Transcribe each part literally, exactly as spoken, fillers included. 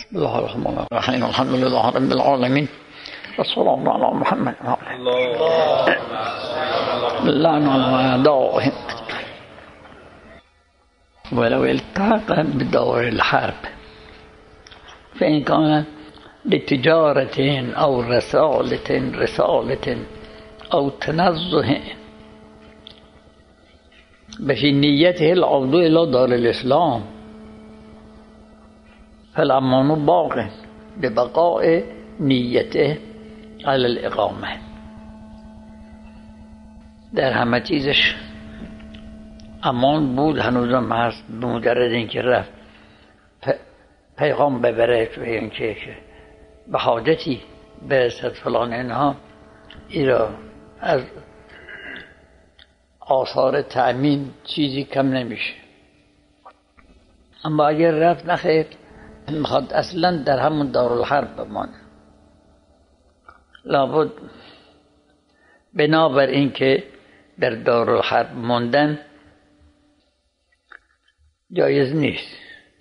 بسم الله الرحمن الرحیم الحمد لله رب العالمین و صلی الله علی محمد و آله اعدائهم ولو التحق بدور الحرب فإن كان لتجارة أو رسالة رسالة أو تنزه بفي نيته العودة إلى دار الإسلام فالأمان باق ببقاء نيته على الإقامة. در همه چیزش امان بود، هنوزم هست، به مجرد اینکه رفت پیغام ببره و اینکه به حاجتی برسد فلان اینها، ایرا از آثار تأمین چیزی کم نمیشه. اما اگر رفت نخیر میخواد اصلا در همون دارالحرب بمانه، لابد بنابر اینکه در دارالحرب ماندن جایز نیست،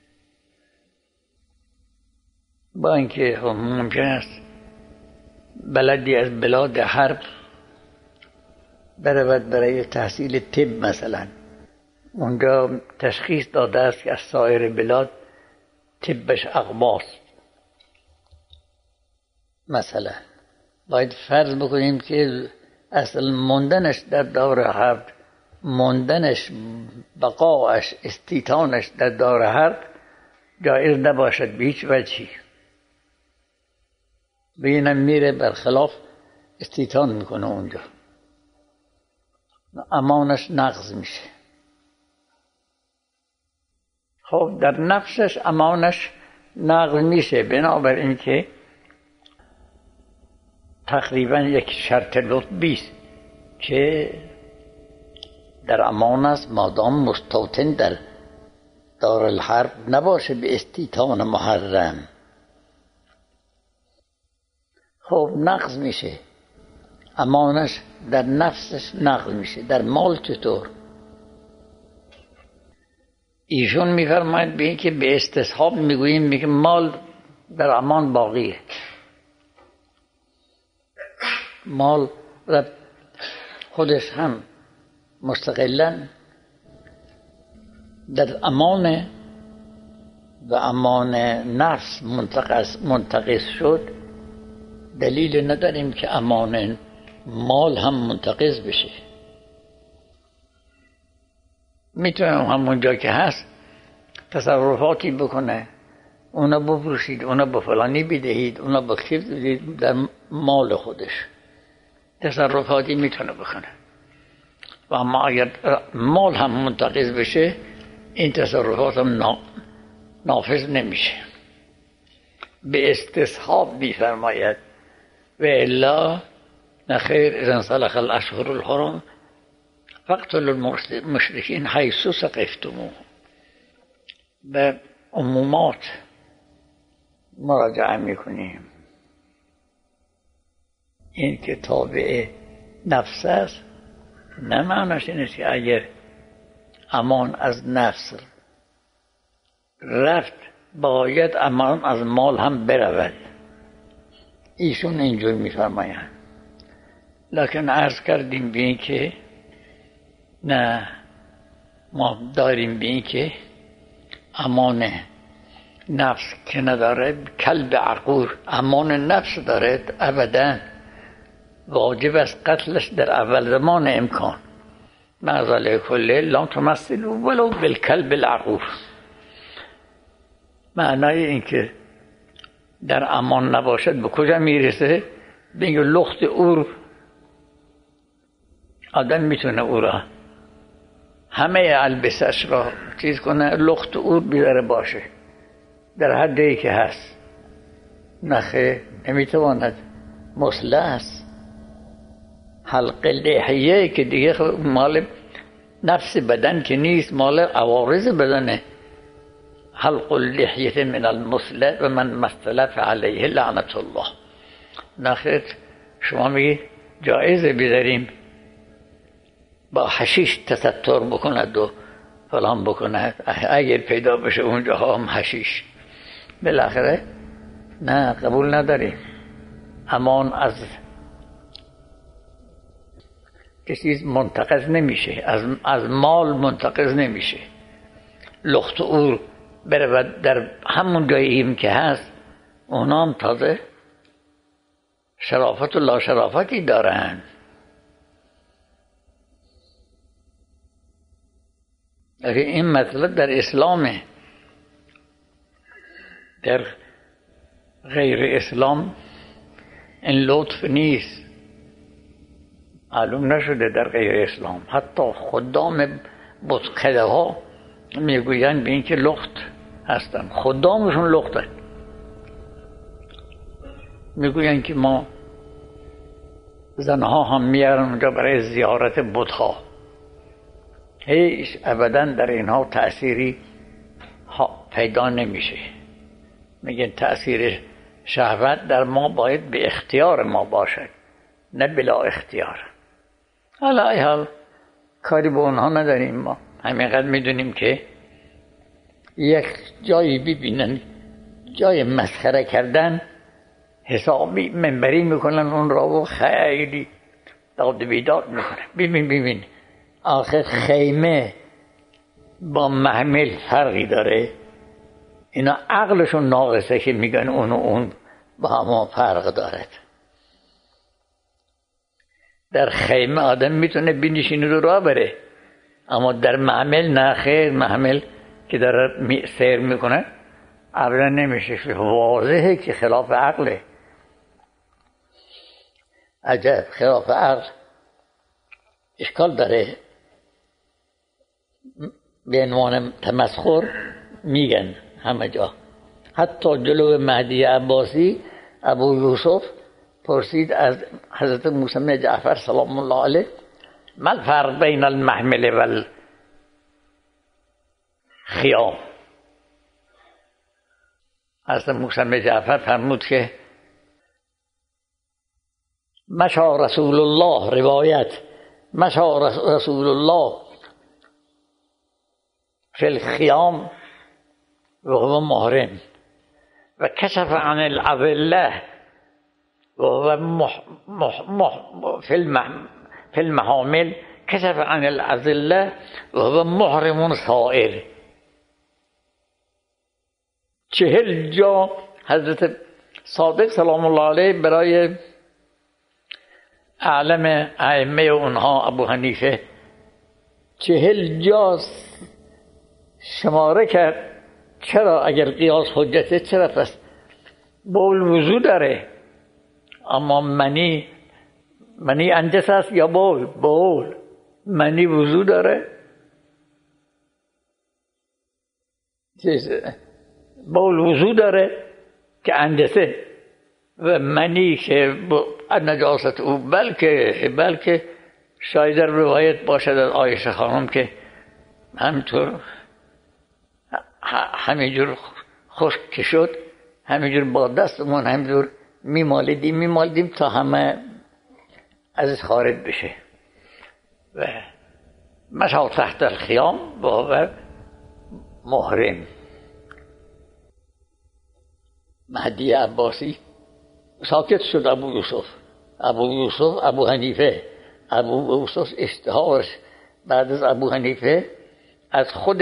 با اینکه ممکن است بلدی از بلاد حرب برود برای تحصیل طب، مثلا اونجا تشخیص داده است که از سایر بلاد طبش اقباست. مثلا باید فرض بکنیم که اصلا موندنش در دار حرب، موندنش، بقاش، استیطانش در دار حرب جایز نباشد به هیچ وجهی. بینم میره برخلاف استیطان میکنه اونجا، امانش نقض میشه. خب در نفسش امانش نقض میشه، بنابر اینکه تقریبا یک شرط لطفی است که در امان است مادام مستوطن در دار الحرب نباشه به استیطان محرم. خب نقض میشه، امانش در نفسش نقض میشه. در مال چطور؟ ایشون میفرماید به این که به استصحاب میگوییم، میگه مال در امان باقیه، مال خودش هم مستقلا در امان و امان نفس منتقص منتقص شد. دلیل نداریم که امان مال هم منتقص بشه. میتونه همون جا که هست تصرفاتی بکنه، اونا بفروشید، اونا به فلانی بدهید، اونا به کی بدهید، در مال خودش تصرفاتی میتونه بکنه. و اما اگر مال هم منتقض بشه این تصرفات هم نافذ نمیشه. به استصحاب میفرماید و الا نخیر اذا انسلخ الاشهر الحرم فاقتلوا المشرکین حیث ثقفتموهم. به عمومات مراجعه میکنیم. این که تابع نفس است، نه معناش اینه که اگر امان از نفس رفت باید امان از مال هم برود. ایشون اینجور میفرمایند. لکن عرض کردیم به این که نه، ما داریم به این که امان نفس که نداره، کلب عقور امان نفس دارد، ابدا واجب است قتلش در اول زمان امکان. معذاله کله لا تمثلوا ولو بالکلب العقور. معنای این که در امان نباشد به کجا میرسه؟ بگه لخت اور، آدم میتونه او را همه البسش را چیز کنه، لخت اور بیاره باشه در حدی که هست. نخه نمیتواند، مسلح است. حلق لحیه که دیگه مال نفس بدن که نیست، مال عوارض بدنه. حلق اللحیه من المسلح و من مثلف علیه لعنت الله. نخیر شما میگی جایزه بیداریم با حشیش تستر بکند و فلان بکند، اگر پیدا بشه اونجا هم حشیش. بالاخره نه قبول نداریم. امان از کسی منتقض نمیشه، از از مال منتقض نمیشه. لخت اور برود در همون جاییم که هست، اونا هم تازه شرافت و لا شرافتی دارن. اگه این مطلب در اسلامه، در غیر اسلام این لطف نیست، معلوم نشده در غیر اسلام. حتی خدام بتکده ها میگوین به این که لخت هستن، خدامشون لختن، میگوین که ما زنها هم میارن اونجا برای زیارت بتها. هیچ ابدا در اینها تأثیری پیدا نمیشه. میگن تأثیر شهوت در ما باید به اختیار ما باشد، نه بلا اختیار. حالا ای حال کاری به اونها نداریم. ما همینقدر میدونیم که یک جایی ببینن جای مسخره کردن حسابی منبری میکنن اون را و خیلی داد بیداد میکنن. ببین ببین آخر خیمه با محمل فرقی داره. اینا عقلشون ناقصه که میگن اون و اون با هم فرق دارد. در خیمه آدم میتونه بنشینه رو راه بره، اما در محمل نه خیر. محمل که داره سیر میکنه ابدا نمیشه، واضحه که خلاف عقله. عجب خلاف عقل اشکال داره. به عنوان تمسخر میگن همه جا. حتی جلو مهدی عباسی ابو یوسف پرسید از حضرت موسی بن جعفر سلام الله علیه ما الفرق بین المحمل و الخیام. حضرت موسی بن جعفر فرمود که مشى رسول الله، روایت مشى رسول الله فی الخیام و هو محرم و کشف عن العذله و هو مح مح مح فی المح فی المحامل کشف عن العذله و هو محرم صائر. چهل جا حضرت صادق سلام الله علیه برای اعلم ائمه اونها ابو حنیفه چهل جا شماره کرد. چرا اگر قیاس حجته چرا پس بول وضو داره اما منی منی انجس است یا بول؟ بول. منی وضو داره؟ بول وضو داره که انجسه و منی که نجاست او، بلکه بلکه شاید در روایت باشد از عایشه خانم که همینطور همینجور خشک که شد همینجور با دستمون همینجور میمالیدیم میمالیدیم تا همه ازش خارج بشه. و مشى تحت الخیام و هو محرم. مهدی عباسی ساکت شد. ابو یوسف ابو یوسف ابو حنیفه ابو یوسف اشتهارش بعد از ابو حنیفه از خود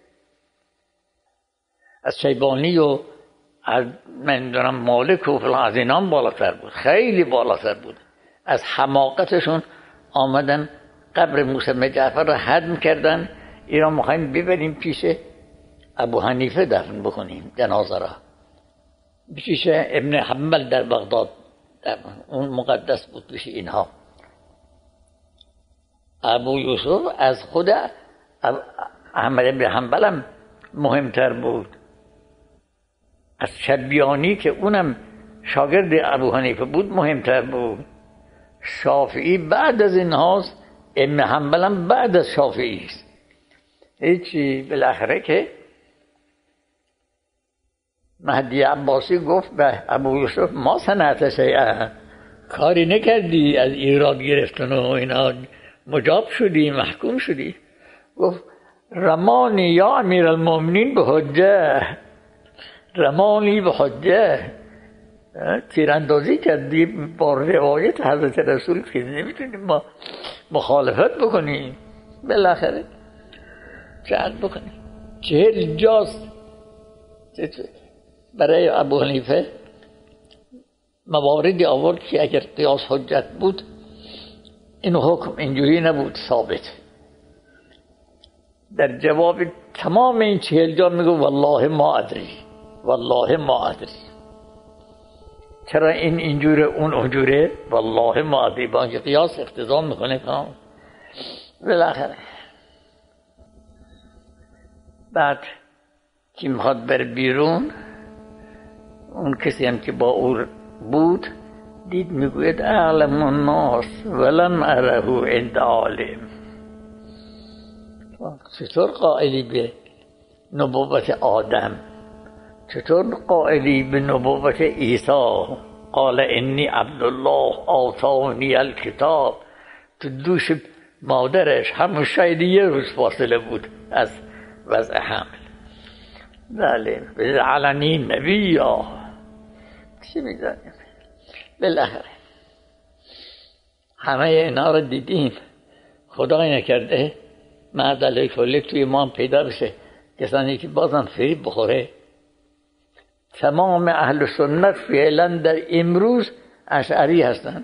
از شیبانی و از من دارم مالک و فلان از اینام بالاتر بود، خیلی بالاتر بود. از حماقتشون آمدن قبر موسی بن جعفر را هدم کردن. اینا میخوایم ببریم پیش ابو حنیفه دفن بکنیم جنازه را، پیش ابن حنبل در بغداد دفن. اون مقدس بود پیش اینها. ابو یوسف از خود احمد بن حنبل هم مهمتر بود. از شبیانی که اونم شاگرد ابو حنیفه بود مهمتر بود. شافعی بعد از اینهاست، ابن حنبل هم بعد از شافعی است. هیچی. بالاخره که مهدی عباسی گفت به ابو یوسف ما صنعت شیئا، کاری نکردی، از ایراد گرفتن و اینا مجاب شدی، محکوم شدی. گفت رمانی یا امیر المؤمنین به حجه، رمانی به حجه. تیراندازی کردیم با روایت حضرت رسول که نمیتونیم ما مخالفت بکنیم. بالاخره چه بکنیم؟ چهل جاست برای ابو حنیفه مواردی آورد که اگر قیاس حجت بود این حکم اینجوری نبود ثابت. در جواب تمام این چهل جا میگو والله ما ادری، والله ما ادری. چرا این اینجوره اون اونجوره؟ والله ما ادری. با اینکه قیاس اقتضا میکنه کام. بالاخره بعد که میخواد بر بیرون، اون کسی هم که با او بود دید میگوید اعلم الناس ولم اره عند عالم. چطور قائلی به نبوت آدم؟ چطور قائلی به نبوت عیسی؟ قال انی عبدالله آتانی الکتاب. تو دوش مادرش همون شاید یه روز فاصله بود از وضع حمل. بله علنی نبی یا چی میدانیم. بالاخره همه اینا رو دیدیم. خدای نکرده معدل کلی توی ما هم پیدا بشه کسانی که بازم فریب بخوره. تمام اهل سنت فعلا در امروز اشعری هستن.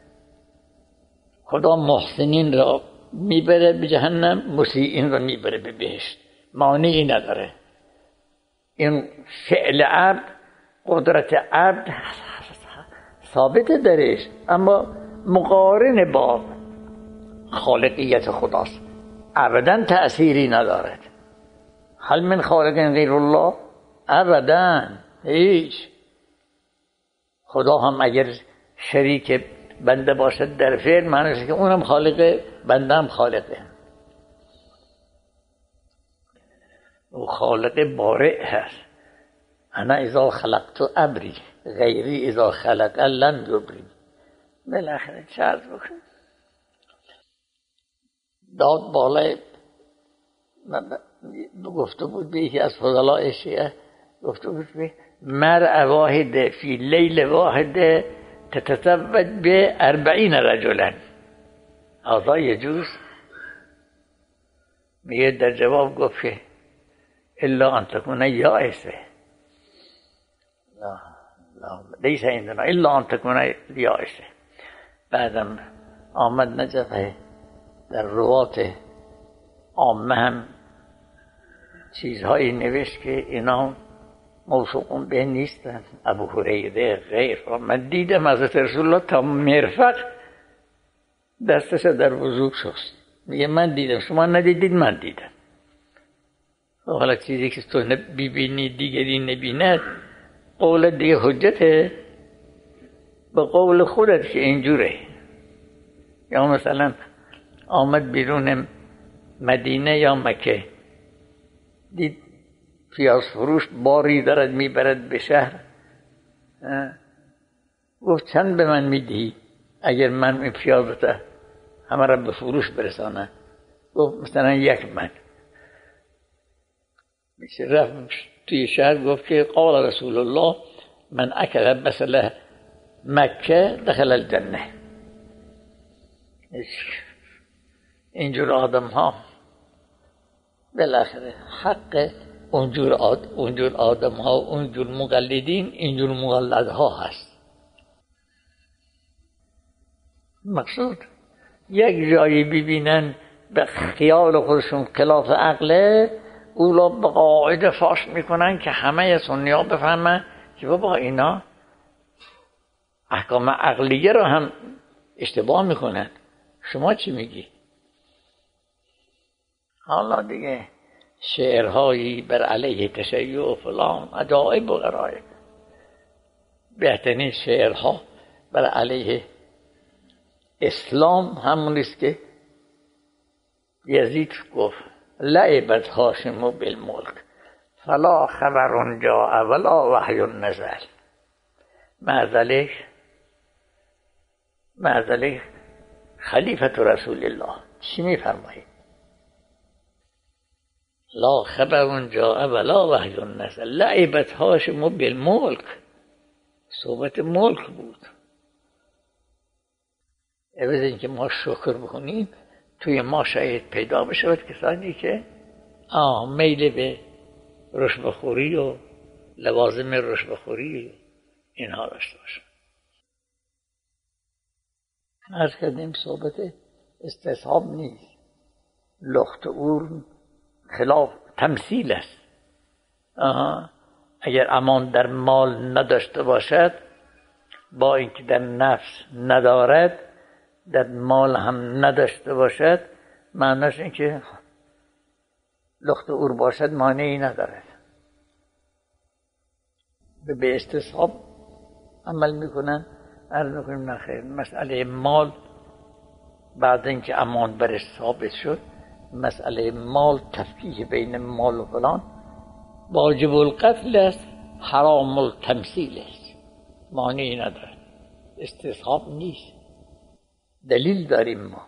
خدا محسنین را میبره به جهنم، مسیئین را میبره به بهشت. مانعی نداره. این فعل عبد، قدرت عبد ثابت درش، اما مقارن با خالقیت خداست، ابدا تأثیری ندارد. هل من خالق غیر الله؟ ابدا هیچ. خدا هم اگر شریک بنده باشد در فعل، معنیش که اونم خالقه، بنده هم خالقه. او خالق بارئ هست. انا اذا خلقت ابری غیری اذا خلق لم یبری. بالاخره چه عرض بکن؟ داد بالای گفته بود به یکی از فضلای شیعه، گفته بود به مرء واحده فی لیل واحده تتزوج به اربعین رجلا. هذا یجوز؟ میگه در جواب گفت که الا ان تكون یائسه. لا لا لیس عندنا الا ان تكون یائسه. بعدم آمد نجفه در روات عامه هم چیزهایی نوشت که اینا موثوقون به نیستن. ابو هریره غیر. من دیدم حضرت رسول الله تا مرفق دستش در وضو شست. میگه من دیدم، شما ندیدید، من دیدم. حالا چیزی که تو ببینی دیگری نبیند، قول دیگه حجته به قول خودت که اینجوره. یا مثلا آمد بیرون مدینه یا مکه، دید پیاز فروش باری دارد میبرد به شهر، گفت چند به من میدهی اگر من این پیازتا همه را به فروش برسانم؟ گفت مثلا یک من. رفت توی شهر گفت که قال رسول الله من اکل بصل مکه دخل الجنه. اینجور آدم ها بالاخره حق اونجور آد... اونجور آدم ها، اونجور مقلدین، اینجور مقلد ها هست. مقصود یک جایی ببینن به خیال خودشون خلاف عقله، اولا به قاعده فاش میکنن که همه سنی ها بفهمن که بابا اینا احکام عقلیه رو هم اشتباه میکنن. شما چی میگی؟ حالا دیگه شعرهایی بر علیه تشیع و فلان عجایب و غرایب. بهترین شعرها بر علیه اسلام همونیست که یزید گفت لعبت هاشم بالملک فلا خبر جاء ولا وحی نزل. معذلک معذلک خلیفت رسول الله چی میفرمایید؟ لا خبر جاء ولا وحی نزل لعبت هاشم بالملک. صحبت ملک بود. عوض اینکه ما شکر بکنیم توی ما شاید پیدا بشود کسانی که آه میل به رشوه‌خوری و لوازم رشوه‌خوری اینها داشته باشن. عرض کردیم صحبت استصحاب نیست. لخت اور خلاف تمثیل است. آها. اگر امان در مال نداشته باشد، با اینکه در نفس ندارد، در مال هم نداشته باشد، معناش این که لخت اور باشد مانعی ندارد. به استصحاب عمل میکنن. عرض میکنیم نخیر، مسئله مال بعد اینکه امان برش ثابت شد، مسئله مال تفکیک بین مال و فلان واجب القتل است، حرام التمثیل است، مانعی ندارد، استصحاب نیست. دلیل داریم ما.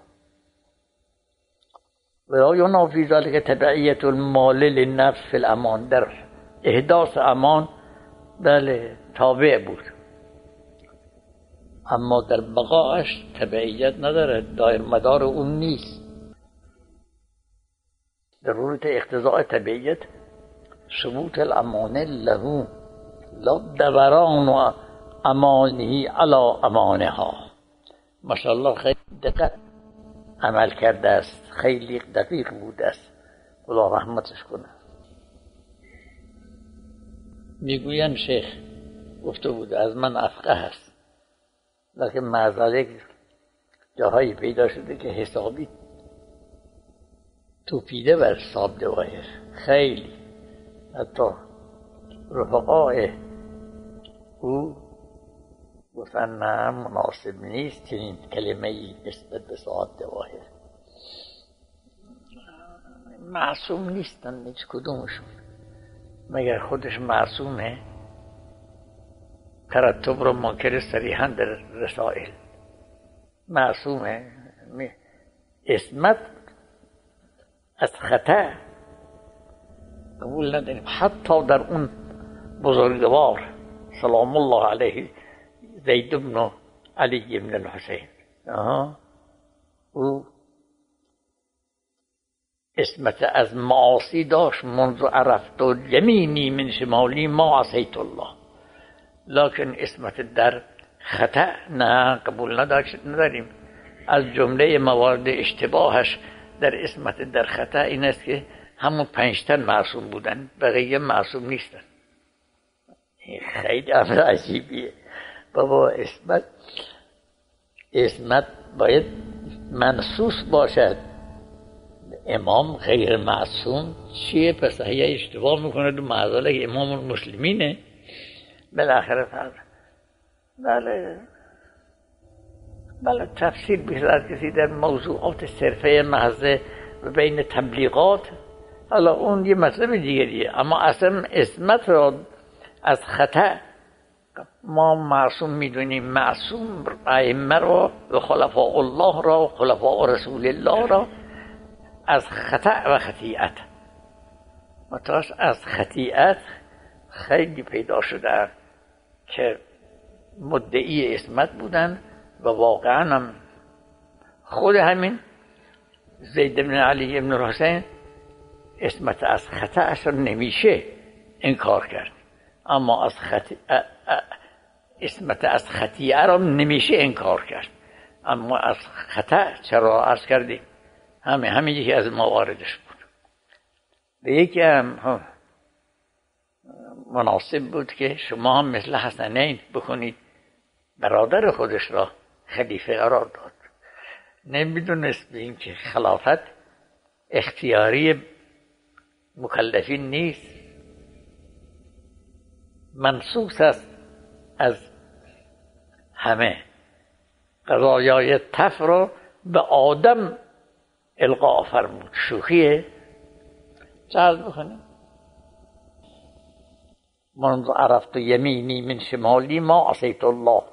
ولا ینافی ذلک تبعیت المال للنفس فی الامان، در احداث امان بله تابع بود، اما در بقاش تبعیت ندارد، دایر مدار اون نیست. ضرورت اقتضاء تبعیت ثبوت الامان له لا دوران و امانه علی امانها. ماشاءالله خیلی دقت عمل کرده است، خیلی دقیق بوده است، خدا رحمتش کنه. میگوین شیخ گفته بود از من افقه هست، لیکن معذالک جاهایی پیدا شده که حسابی توپیده بر صاحب دوایر، خیلی حتی رفقای او گفتن نه مناسب نیست چنین کلمه ای نسبت به صاحب دوایر. معصوم نیستن هیچ کدومشون، مگر خودش معصومه. ترتب رو منکر صریحا در رسائل معصومه. عصمت از خطا قبول نداریم. حتی در اون بزرگوار سلام الله علیه زید بن علی بن الحسین، او عصمت از معاصی داشت. منذ عرفت یمینی من شمالی ما عصیت الله، لکن عصمت در خطا نه، قبول نداریم. از جمله موارد اشتباهش در عصمت در خطا این است که همون پنجتن معصوم بودن، بقیه معصوم نیستن. خیلی امر عجیبیه بابا. عصمت عصمت باید منصوص باشد. امام غیر معصوم چیه؟ پس اگه اشتباه میکنه دو معذاله که امام المسلمینه بالاخره فرد. بله بله تفسیر بیشتر کسی در موضوعات صرفه محضه و بین تبلیغات، حالا اون یه مطلب دیگریه، اما اصلا عصمت را از خطا ما معصوم میدونیم. معصوم ائمه را و خلفاء الله را و خلفاء رسول الله را از خطا و خطیئت. متاش از خطیئت خیلی پیدا شده که مدعی عصمت بودن و واقعا هم خود همین زید بن علی بن الحسین عصمت از خطاش را نمیشه انکار کرد، اما از خطی... عصمت از خطیئه را نمیشه انکار کرد، اما از خطا چرا عرض کردیم؟ همه همین یکی از مواردش بود. به یکی هم مناسب بود که شما هم مثل حسنین بکنید، برادر خودش را خلیفه قرار داد. نمیدونست به این که خلافت اختیاری مکلفین نیست، منصوص است از همه. قضایای تف را به آدم القا فرمود. شوخیه؟ چه عرض بکنیم؟ منذ عرفت یمینی من شمالی ما عصیت الله.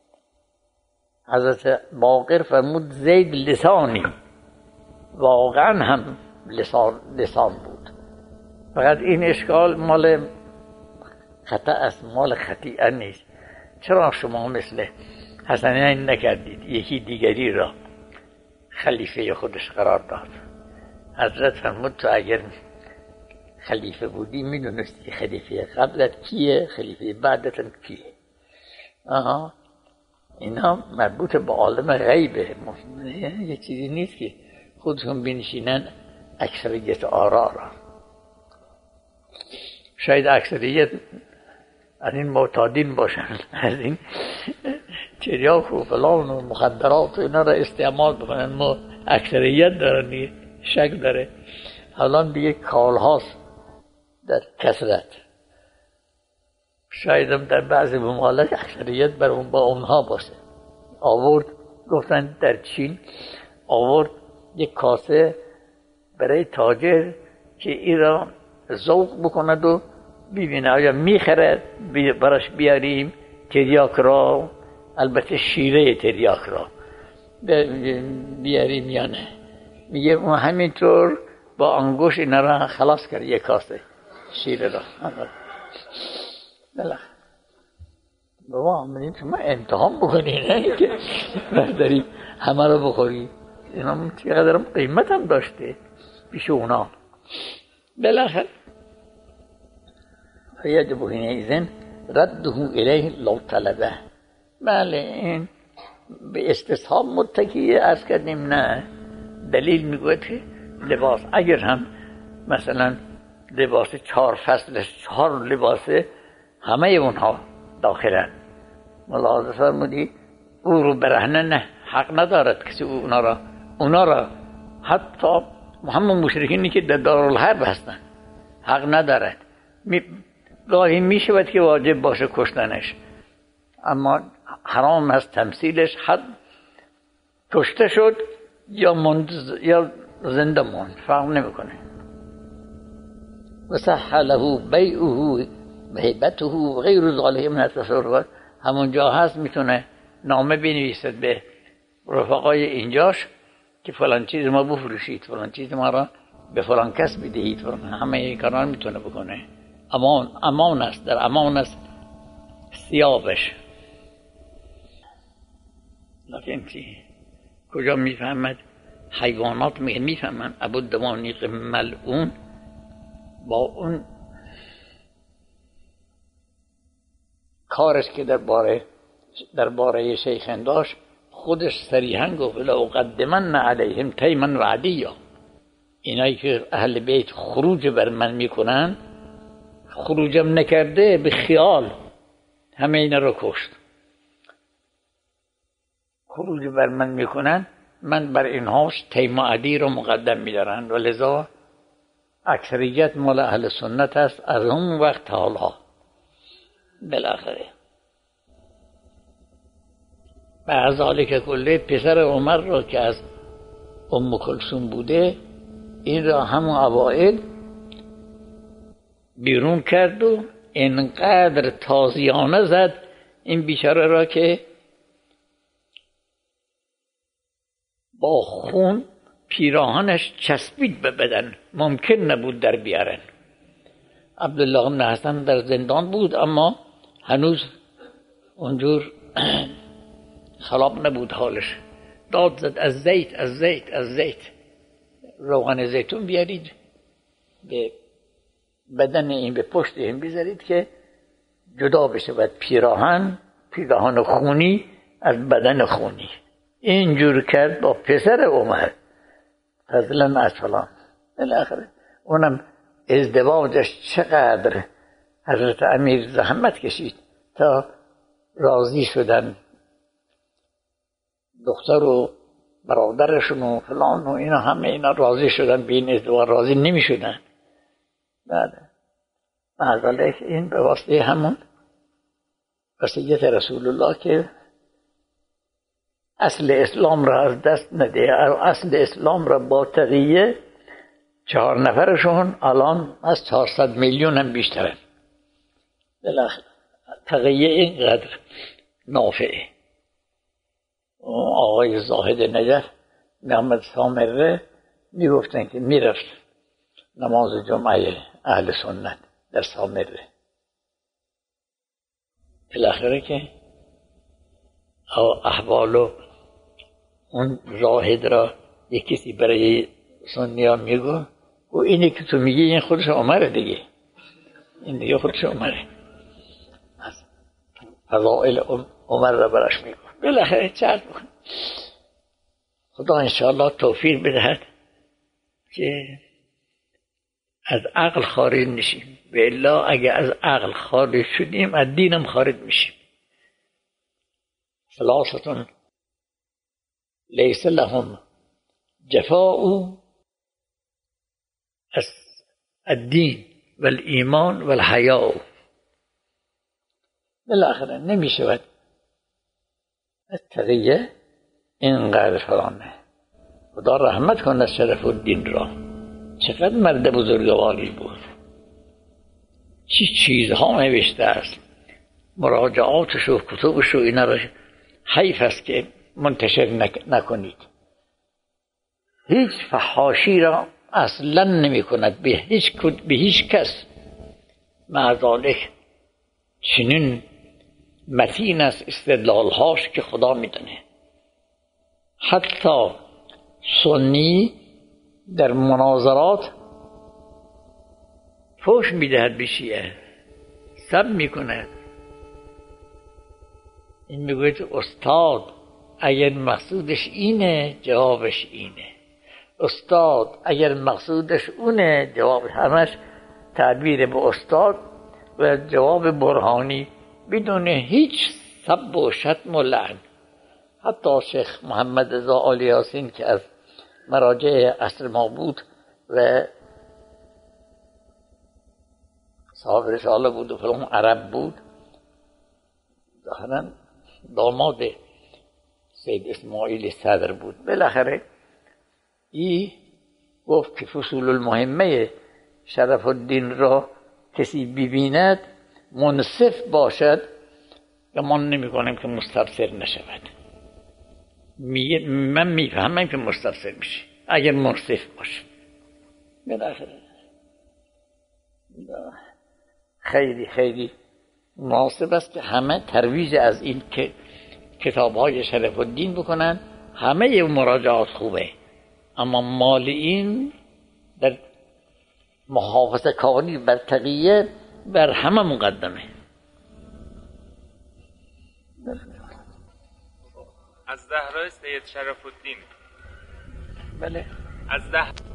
حضرت باقر فرمود زید لسانی، واقعا هم لسان, لسان بود، فقط این اشکال مال خطا است، مال خطیئه نیست. چرا شما مثل حسنین نکردید یکی دیگری را خلیفه خودش قرار داد؟ حضرت فرمود تو اگر خلیفه بودی میدونستی خلیفه قبلت کیه، خلیفه بعدت کیه. آها، اینا مربوط به عالم غیبه، یه چیزی نیست که خودشون بنشینن اکثریت آرا را. شاید اکثریت از این معتادین باشن، از این تریاک و فلان و مخدرات و اینا را استعمال بکنن. ما اکثریت دارن، شک داره. حالا دیگه کالهاست در کثرت، شاید هم در بعضی ممالک اکثریت بر اون با اونها باشه. آورد گفتن در چین آورد یک کاسه برای تاجر که این را ذوق بکند و ببینه آیا میخره براش بیاریم تریاک را، البته شیره تریاک را بیاریم یا نه. میگه اون همینطور با انگوش اینا را خلاص کرد، یک کاسه شیره را. بله بابا همین شما امتحان بکنی، نه که برداری همه را بخوری. اینا چقدر قیمت هم داشته پیش اونا. بالاخره فیجب حینئذ رده الیه لو طلبه. بله این به استصحاب متکیه. عرض کردیم نه، دلیل میگوید که لباس اگر هم مثلا لباس چهار فصل چهار لباس همه اونها داخلن، ملاحظه فرمودی او رو برهنه نه، حق ندارد کسی اونا را اونا را حتی همون مشرکینی که در دارالحرب هستن حق ندارد. می گاهی میشود که واجب باشه کشتنش، اما حرام است تمثیلش. حد کشته شد یا مند یا زنده موند فرق نمیکنه. و صح له بیعه و هبته و غیر ذلك من التصرفات. همونجا هست میتونه نامه بنویسد به رفقای اینجاش که فلان چیز ما بفروشید، فلان چیز ما را به فلان کس بدهید، فلان. همه این کارا میتونه بکنه. امان امان است، در امان است ثیابش. لکن چی کجا میفهمد؟ حیوانات میفهمن. ابو دوانیق ملعون با اون کارش که در باره در باره شیخ داشت خودش صریحا گفت لأقدمن علیهم تیما و عدیا. اینایی که اهل بیت خروج بر من میکنن، خروجم نکرده به خیال همه اینا رو کشت. خروج بر من میکنن، من بر اینهاش تیم و عدی رو مقدم میدارن و لذا اکثریت مال اهل سنت است از اون وقت حالا. بالاخره بعد از که کله پسر عمر را که از ام کلثوم بوده، این را همون اوائل بیرون کرد و اینقدر تازیانه زد این بیچاره را که با خون پیراهنش چسبید به بدن، ممکن نبود در بیارن. عبدالله بن حسن در زندان بود اما هنوز اونجور خراب نبود حالش. داد زد از زیت از زیت از زیت روغن زیتون بیارید به بدن این، به پشت این بذارید که جدا بشه. باید پیراهن پیراهن خونی از بدن خونی. اینجور کرد با پسر عمر فضلا از فلان. بالاخره اونم ازدواجش چقدر حضرت امیر زحمت کشید تا راضی شدن دختر و برادرشون و فلان و اینا، همه اینا راضی شدن به این ازدواج. راضی نمی شدن. بله معذالک این به واسطه همون وصیت رسول الله که اصل اسلام را از دست نده. اصل اسلام را با تقیه چهار نفرشون الان از چهارصد میلیون هم بیشترن. بالاخره تقیه اینقدر نافعه. آقای زاهد نجف محمد سامره میگفتن که میرفت نماز جمعه اهل سنت در سامره. بالاخره که احوال و اون زاهد را یک کسی برای سنیا میگو و اینی که تو میگی این خودش عمره دیگه، این دیگه خودش عمره، فضائل عمر را براش میگو. بالاخره چرت بکن. خدا انشاءالله توفیق بدهد که از عقل خارج نشیم، و الا اگه از عقل خارج شدیم از دینم خارج میشیم. ثلاثة لیس لهم جفاء الدین والایمان والحیاء. بالاخره نمیشود التقیه اینقدر فرانه. خدا رحمت کند شرف الدین را، چقدر مرد بزرگواری بود، چی چیزها نوشته است، مراجعاتش و کتبش و اینا را حیف است که منتشر نکنید. هیچ فحاشی را اصلا نمی کند به هیچ, به هیچ کس. مع ذالک چنین متین است استدلالهاش که خدا میدونه. حتی سنی در مناظرات فوش میدهد به شیعه، سب میکند. این میگوید استاد اگر مقصودش اینه جوابش اینه، استاد اگر مقصودش اونه جواب، همش تعبیر به استاد و جواب برهانی بدون هیچ سب و شتم و لعن. حتی شیخ محمد رضا آل یاسین که از مراجع عصر ما بود و صاحب رساله بود و فلان عرب بود، ظاهراً داماد سید اسماعیل صدر بود. بالاخره ای گفت که فصول المهمه شرف الدین را کسی ببیند منصف باشد، گمان نمی کنم که مستبصر نشود. می من میفهمم که مستبصر میشه اگر منصف باشه. بالاخره خیلی خیلی مناسب است که همه ترویج از این که کتاب های شرف الدین بکنن. همه مراجعات خوبه، اما مال این در محافظه کاری بر تقیه بر همه مقدمه. از زهرا سید شرف الدین. بله، از ده